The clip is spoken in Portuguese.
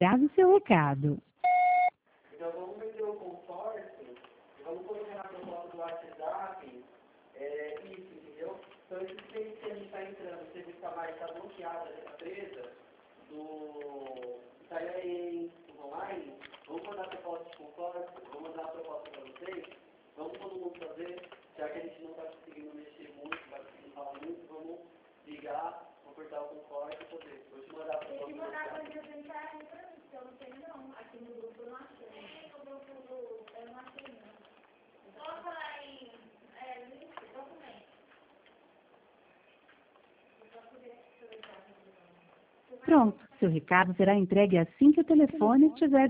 Grave seu recado. Então vamos meter o consórcio, vamos colocar na proposta do WhatsApp, isso, entendeu? Então esse cliente que a gente está entrando, o serviço está bloqueado, está presa, do Itaiaém, do online, vamos mandar a proposta de consórcio, vamos mandar a proposta para vocês, vamos todo mundo fazer, já que a gente não está conseguindo mexer muito, não está conseguindo falar muito, vamos ligar, apertar o consórcio e poder. Vou te mandar a proposta. Tem que mandar para apresentar aí para mim, que eu não tenho não. Aqui no grupo eu não achei. No grupo eu não achei não. Coloca lá em documento. Pronto, seu recado será entregue assim que o telefone estiver